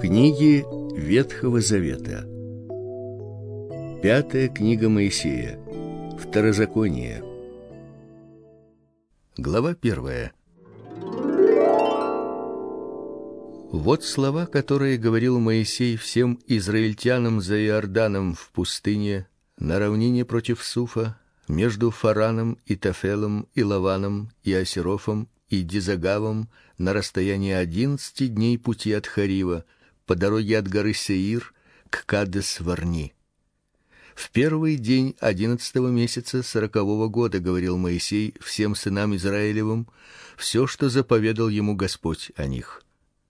Книги Ветхого Завета. Пятая книга Моисея. Второзаконие. Глава 1. Вот слова, которые говорил Моисей всем израильтянам за Иорданом в пустыне, на равнине против Суфа, между Фараном и Тафелом и Лаваном и Асерофом и Дизагавом, на расстоянии 11 дней пути от Харива, по дороге от горы Сеир к Кадес-Варни. В первый день 11-го месяца 40-го года говорил Моисей всем сынам Израилевым все, что заповедал ему Господь о них.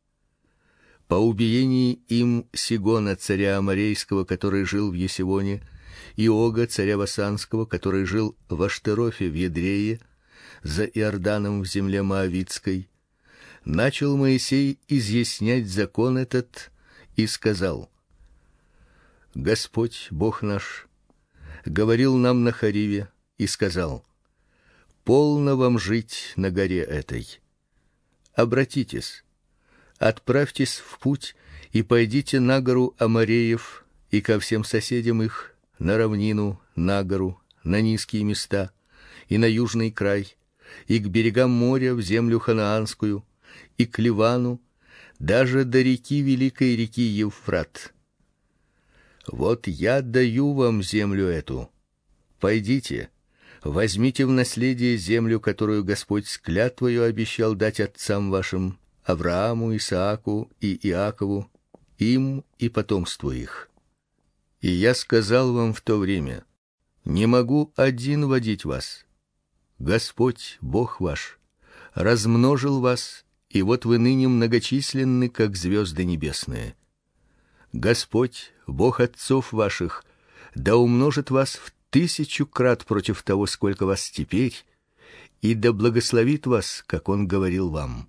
По убиении им Сигона, царя Аморейского, который жил в Есевоне, и Ога, царя Васанского, который жил в Аштерофе в Едрее, за Иорданом в земле Моавитской, начал Моисей изъяснять закон этот и сказал: Господь, Бог наш, говорил нам на Хариве и сказал: полно вам жить на горе этой. Обратитесь, отправьтесь в путь и пойдите на гору Амореев и ко всем соседям их, на равнину, на гору, на низкие места и на южный край, и к берегам моря в землю ханаанскую, и к Ливану, даже до реки, великой реки Евфрат. Вот я даю вам землю эту. Пойдите, возьмите в наследие землю, которую Господь с клятвою обещал дать отцам вашим, Аврааму, Исааку и Иакову, им и потомству их. И я сказал вам в то время: не могу один водить вас. Господь, Бог ваш, размножил вас, и вот вы ныне многочисленны, как звезды небесные. Господь, Бог отцов ваших, да умножит вас в 1000 крат против того, сколько вас теперь, и да благословит вас, как Он говорил вам.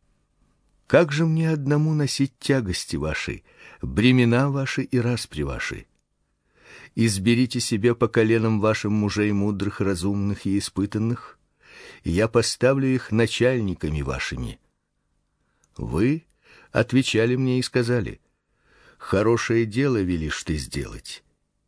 Как же мне одному носить тягости ваши, бремена ваши и распри ваши? Изберите себе по коленам вашим мужей мудрых, разумных и испытанных, и я поставлю их начальниками вашими. Вы отвечали мне и сказали: хорошее дело велишь ты сделать.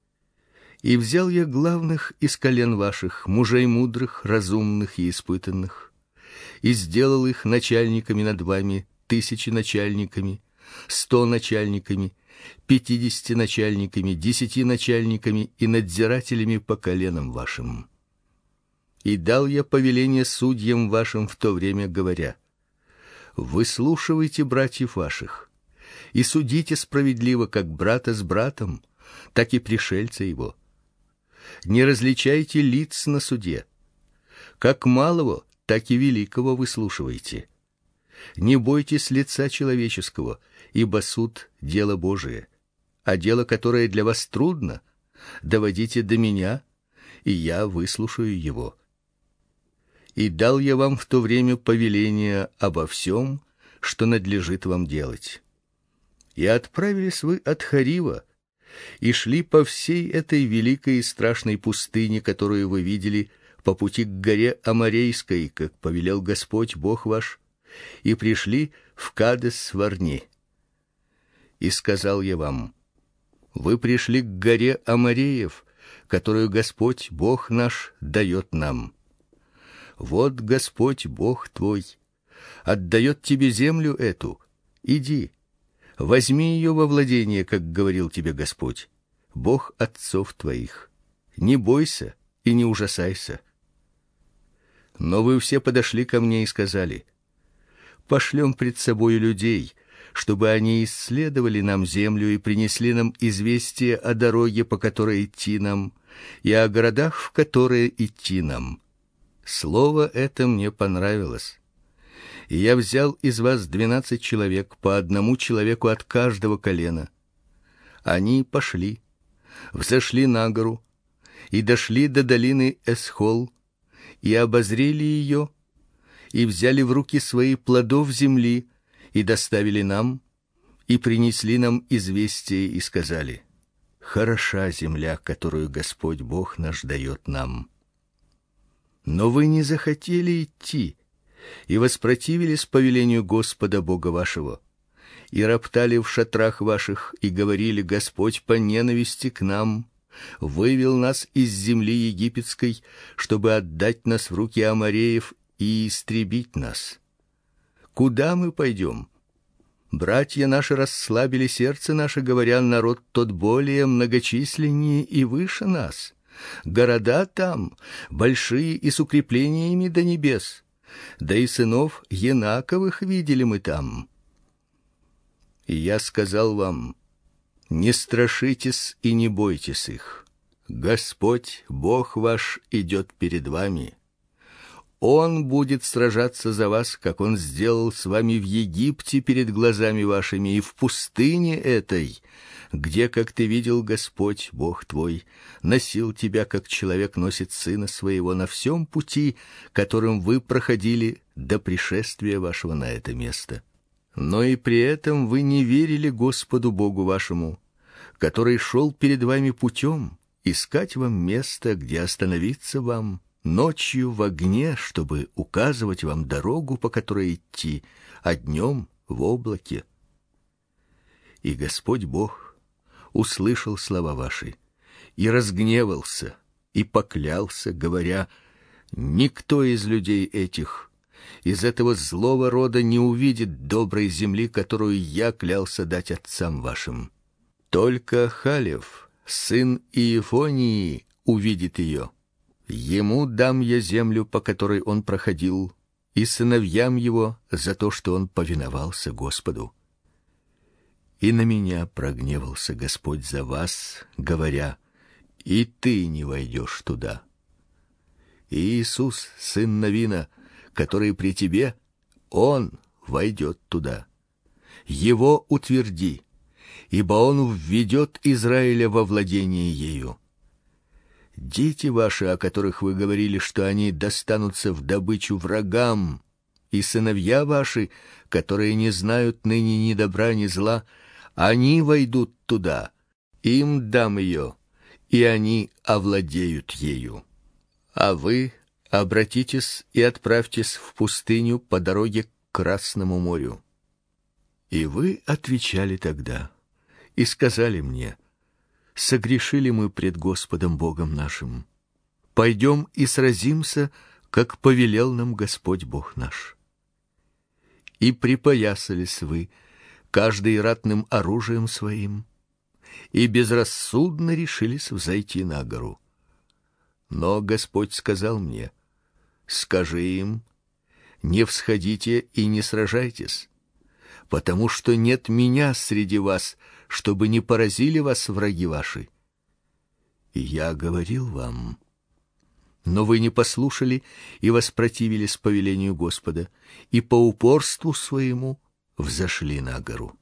И взял я главных из колен ваших, мужей мудрых, разумных и испытанных, и сделал их начальниками над вами, 1000 начальниками, 100 начальниками, 50 начальниками, 10 начальниками и надзирателями по коленам вашим. И дал я повеление судьям вашим в то время, говоря: выслушивайте братьев ваших и судите справедливо, как брата с братом, так и пришельца его. Не различайте лиц на суде. Как малого, так и великого выслушивайте. Не бойтесь лица человеческого, ибо суд — дело Божие, а дело, которое для вас трудно, доводите до меня, и я выслушаю его. И дал я вам в то время повеление обо всем, что надлежит вам делать. И отправились вы от Харива, и шли по всей этой великой и страшной пустыне, которую вы видели, по пути к горе Аморейской, как повелел Господь, Бог ваш, и пришли в Кадес-Варни. И сказал я вам: вы пришли к горе Амореев, которую Господь, Бог наш, дает нам. Вот Господь, Бог твой, отдает тебе землю эту. Иди, возьми ее во владение, как говорил тебе Господь, Бог отцов твоих. Не бойся и не ужасайся. Но вы все подошли ко мне и сказали: пошлем пред собою людей, чтобы они исследовали нам землю и принесли нам известие о дороге, по которой идти нам, и о городах, в которые идти нам. Слово это мне понравилось. И я взял из вас 12 человек, по одному человеку от каждого колена. Они пошли, взошли на гору, и дошли до долины Эсхол, и обозрели ее, и взяли в руки свои плодов земли, и доставили нам, и принесли нам известие, и сказали: хороша земля, которую Господь Бог наш дает нам. Но вы не захотели идти, и воспротивились повелению Господа Бога вашего, и роптали в шатрах ваших, и говорили: Господь по ненависти к нам вывел нас из земли египетской, чтобы отдать нас в руки амореев и истребить нас. Куда мы пойдем? Братья наши расслабили сердце наше, говоря: народ тот более многочисленнее и выше нас. Города там большие и с укреплениями до небес. Да и сынов Енаковых видели мы там. И я сказал вам: не страшитесь и не бойтесь их. Господь, Бог ваш, идет перед вами. Он будет сражаться за вас, как Он сделал с вами в Египте перед глазами вашими и в пустыне этой, где, как ты видел, Господь, Бог твой, носил тебя, как человек носит сына своего, на всем пути, которым вы проходили до пришествия вашего на это место. Но и при этом вы не верили Господу Богу вашему, который шел перед вами путем, искать вам место, где остановиться вам, ночью в огне, чтобы указывать вам дорогу, по которой идти, а днем в облаке. И Господь Бог услышал слова ваши и разгневался и поклялся, говоря: никто из людей этих, из этого злого рода, не увидит доброй земли, которую я клялся дать отцам вашим. Только Халев, сын Иефонии, увидит ее. Ему дам я землю, по которой он проходил, и сыновьям его за то, что он повиновался Господу. И на меня прогневался Господь за вас, говоря: и ты не войдешь туда. И Иисус, сын Навина, который при тебе, он войдет туда. Его утверди, ибо он введет Израиля во владение ею. Дети ваши, о которых вы говорили, что они достанутся в добычу врагам, и сыновья ваши, которые не знают ныне ни добра, ни зла, они войдут туда, им дам ее, и они овладеют ею. А вы обратитесь и отправьтесь в пустыню по дороге к Красному морю. И вы отвечали тогда и сказали мне: согрешили мы пред Господом Богом нашим. Пойдем и сразимся, как повелел нам Господь Бог наш. И припоясались вы, каждый ратным оружием своим, и безрассудно решились взойти на гору. Но Господь сказал мне: скажи им: не всходите и не сражайтесь, потому что нет меня среди вас, чтобы не поразили вас враги ваши. И я говорил вам, но вы не послушали и воспротивились повелению Господа, и по упорству своему взошли на гору.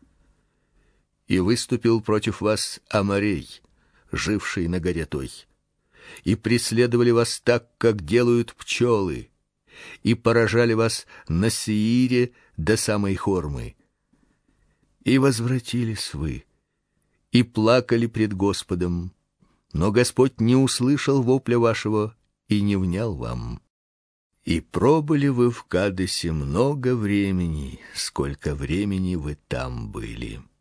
И выступил против вас Аморей, живший на горе той, и преследовали вас так, как делают пчелы, и поражали вас на Сеире до самой Хормы. И возвратились вы, и плакали пред Господом, но Господь не услышал вопля вашего и не внял вам. И пробыли вы в Кадесе много времени, сколько времени вы там были.